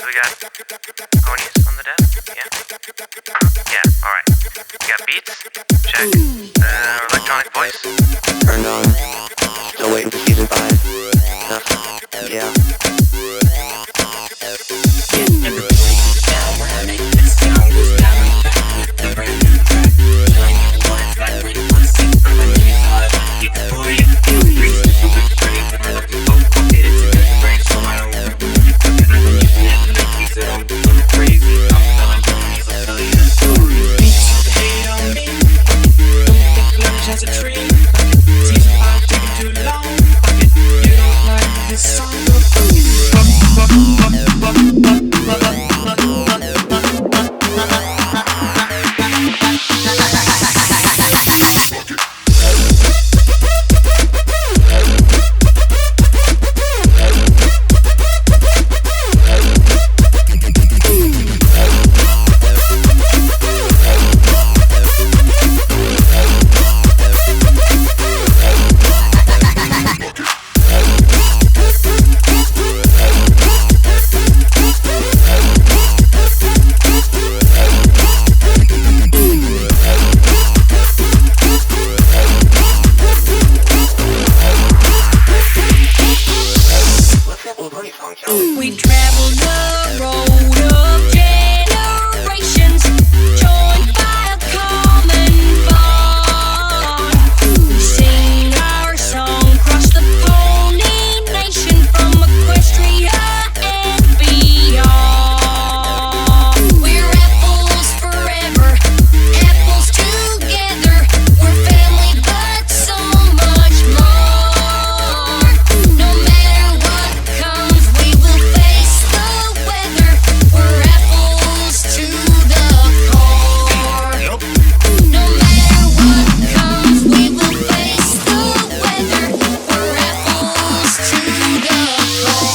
So we got ponies on the desk? Yeah? Yeah, alright. We got beats? Check. Electronic voice? Turned on. Still waiting for season 5. Yeah. As a tree, season 5 taking too long. You don't like this song? We traveled the road of generations, joined by a common bond. We sing our song across the Pony Nation, from Equestria and beyond. We're apples forever, apples together. We're family, but so much more. No matter what comes, we will face the weather. We're apples to the core. No matter what comes, we will face the weather. We're apples to the core.